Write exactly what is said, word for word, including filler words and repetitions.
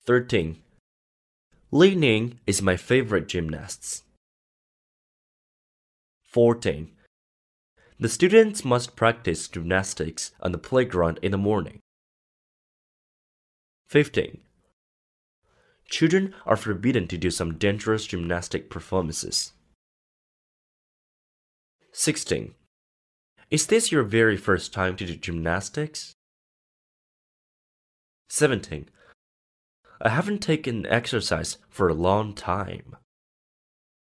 thirteen. Li Ning is my favorite gymnast. fourteen. The students must practice gymnastics on the playground in the morning. fifteen. Children are forbidden to do some dangerous gymnastic performances. sixteen. Is this your very first time to do gymnastics? seventeen. I haven't taken exercise for a long time.